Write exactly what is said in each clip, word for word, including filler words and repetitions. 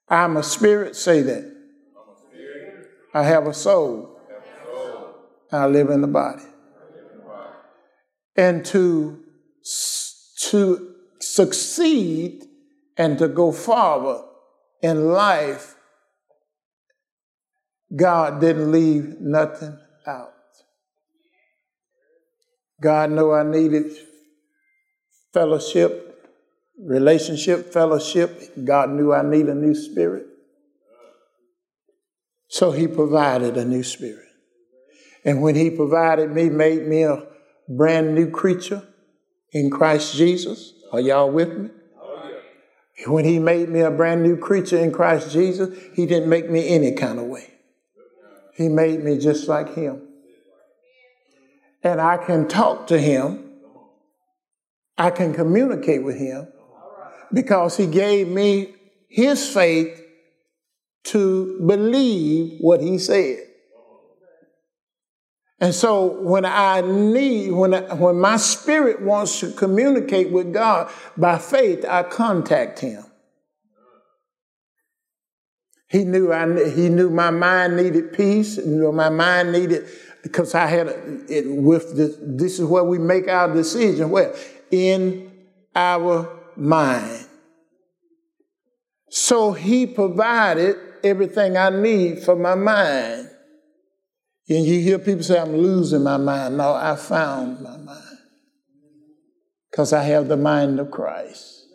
I'm a spirit, say that. I have a soul. I live in the body. And to, to succeed and to go forward in life, God didn't leave nothing out. God knew I needed fellowship, relationship, fellowship. God knew I needed a new spirit. So he provided a new spirit. And when he provided me, made me a brand new creature in Christ Jesus. Are y'all with me? Oh, yeah. When he made me a brand new creature in Christ Jesus, he didn't make me any kind of way. He made me just like him. And I can talk to him. I can communicate with him because he gave me his faith to believe what he said. And so when I need, when I, when my spirit wants to communicate with God by faith, I contact him. He knew I, he knew my mind needed peace. You know, my mind needed, because I had it with this. This is where we make our decision. Where? In our mind. So he provided everything I need for my mind. And you hear people say, I'm losing my mind. No, I found my mind. Because I have the mind of Christ.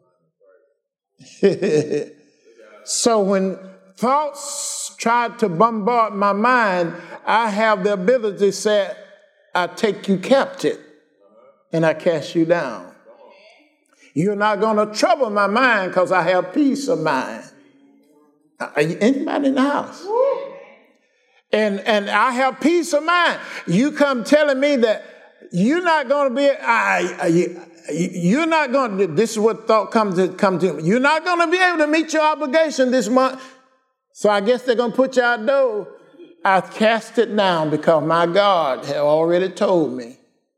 So when thoughts try to bombard my mind, I have the ability to say, I take you captive and I cast you down. You're not going to trouble my mind because I have peace of mind. Are you, anybody in the house? And and I have peace of mind. You come telling me that you're not going to be, I, I, you, you're not going to, this is what thought comes to, come to me. You're not going to be able to meet your obligation this month. So I guess they're going to put you out door. I cast it down because my God had already told me.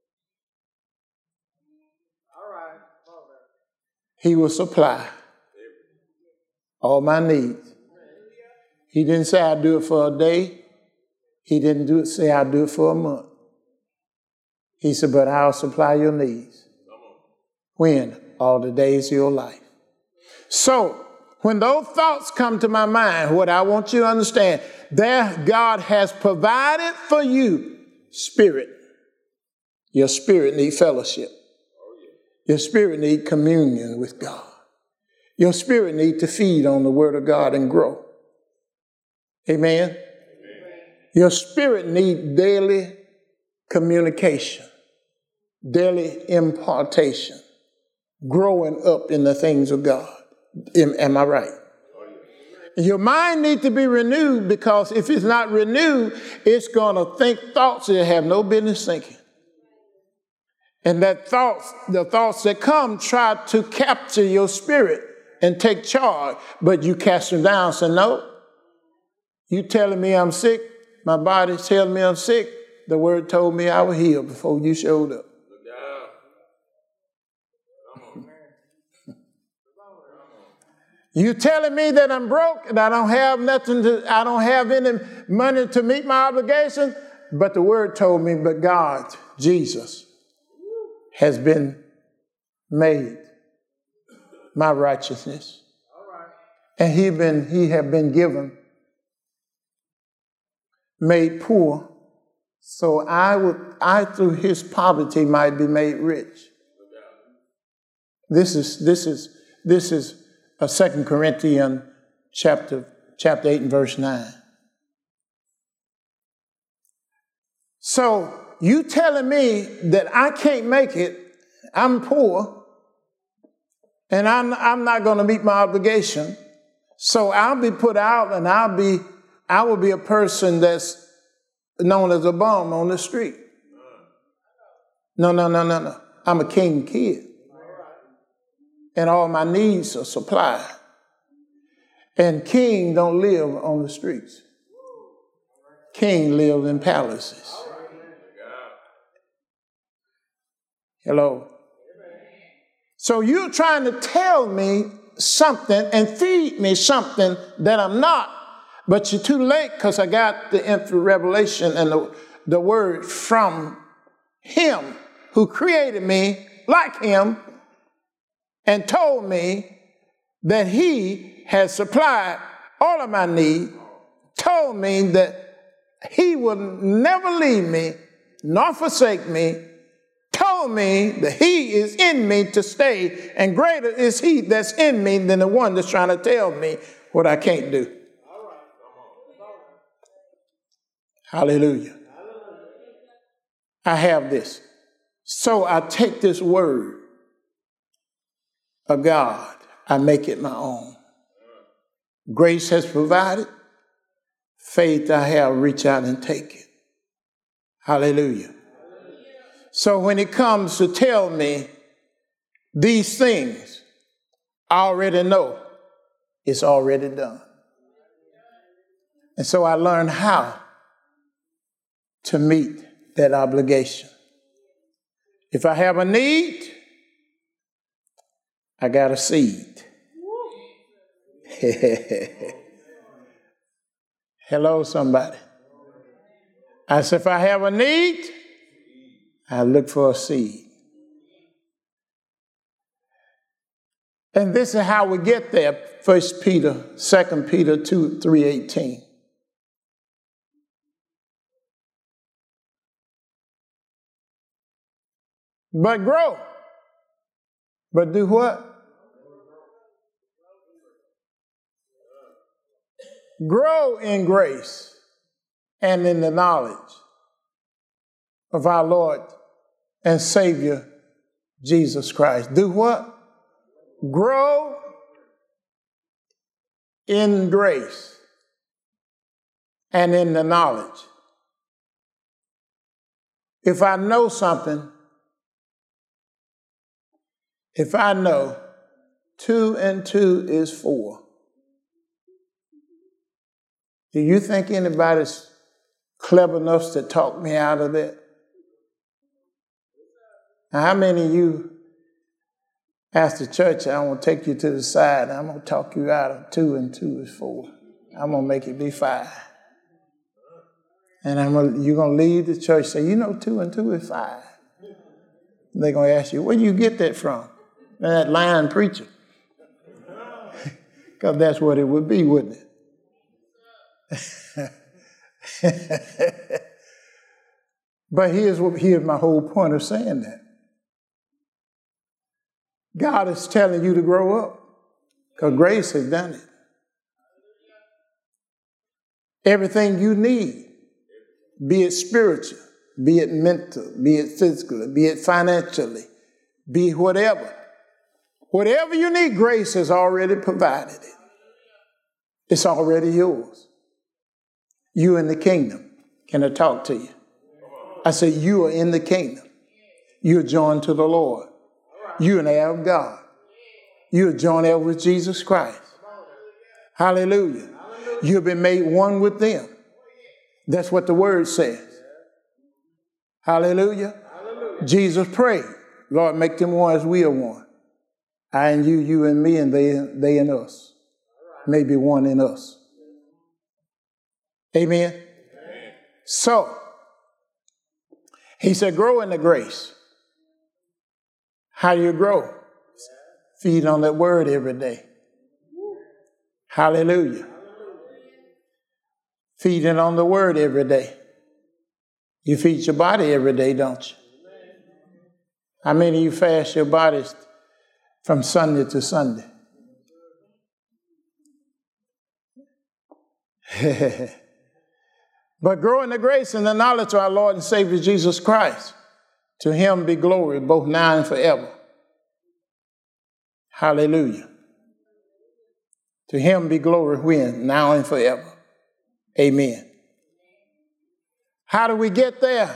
All right. He will supply all my needs. He didn't say I'd do it for a day. He didn't do it, say I'll do it for a month. He said, but I'll supply your needs. When? All the days of your life. So, when those thoughts come to my mind, what I want you to understand, there God has provided for you spirit. Your spirit needs fellowship. Your spirit needs communion with God. Your spirit needs to feed on the word of God and grow. Amen? Your spirit needs daily communication, daily impartation, growing up in the things of God. Am, am I right? Your mind needs to be renewed because if it's not renewed, it's going to think thoughts that have no business thinking. And that thoughts, the thoughts that come try to capture your spirit and take charge, but you cast them down and say, no, you telling me I'm sick. My body's telling me I'm sick. The word told me I was healed before you showed up. You telling me that I'm broke and I don't have nothing to, I don't have any money to meet my obligation. But the word told me, but God, Jesus, has been made my righteousness. And he been, he have been given made poor, so I would, I through his poverty might be made rich. This is this is this is a Second Corinthians chapter chapter eight and verse nine. So you telling me that I can't make it? I'm poor, and I'm I'm not going to meet my obligation. So I'll be put out, and I'll be. I will be a person that's known as a bum on the street. No, no, no, no, no. I'm a king kid. And all my needs are supplied. And king don't live on the streets. King lives in palaces. Hello. So you're trying to tell me something and feed me something that I'm not. But you're too late because I got the infinite revelation and the, the word from him who created me like him and told me that he has supplied all of my need, told me that he will never leave me nor forsake me, told me that he is in me to stay, and greater is he that's in me than the one that's trying to tell me what I can't do. Hallelujah. I have this. So I take this word of God, I make it my own. Grace has provided. Faith I have, reach out and take it. Hallelujah. So when it comes to tell me these things, I already know it's already done. And so I learned how to meet that obligation. If I have a need, I got a seed. Hello, somebody. I said, if I have a need, I look for a seed. And this is how we get there. First Peter, Second Peter two, three eighteen. But grow. But do what? Grow in grace and in the knowledge of our Lord and Savior, Jesus Christ. Do what? Grow in grace and in the knowledge. If I know something, if I know two and two is four, do you think anybody's clever enough to talk me out of that? Now, how many of you ask the church, I'm going to take you to the side, and I'm going to talk you out of two and two is four. I'm going to make it be five. And I'm gonna, you're going to leave the church and say, you know, two and two is five. They're going to ask you, where do you get that from? And that lying preacher. Because that's what it would be, wouldn't it? But here's what here's my whole point of saying that. God is telling you to grow up because grace has done it. Everything you need, be it spiritual, be it mental, be it physical, be it financially, be whatever. Whatever you need, grace has already provided it. It's already yours. You in the kingdom. Can I talk to you? I said, you are in the kingdom. You're joined to the Lord. You're an heir of God. You're joined heir with Jesus Christ. Hallelujah. You've been made one with them. That's what the word says. Hallelujah. Jesus prayed, Lord, make them one as we are one. I and you, you and me, and they, they and us. Maybe one in us. Amen. Amen. So, he said, grow in the grace. How do you grow? Feed on that word every day. Hallelujah. Feeding on the word every day. You feed your body every day, don't you? How many of you fast your bodies from Sunday to Sunday? But grow in the grace and the knowledge of our Lord and Savior Jesus Christ. To him be glory both now and forever. Hallelujah. To him be glory when? Now and forever. Amen. How do we get there?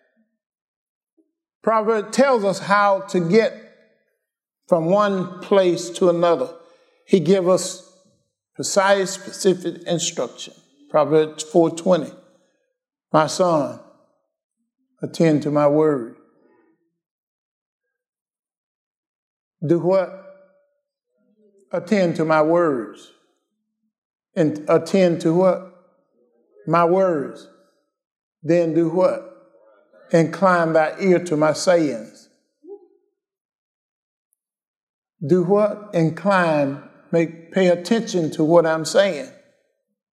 Proverbs tells us how to get from one place to another. He gives us precise, specific instruction. Proverbs four twenty. My son, attend to my word. Do what? Attend to my words. And attend to what? My words. Then do what? Incline thy ear to my sayings. Do what? Incline, make, pay attention to what I'm saying.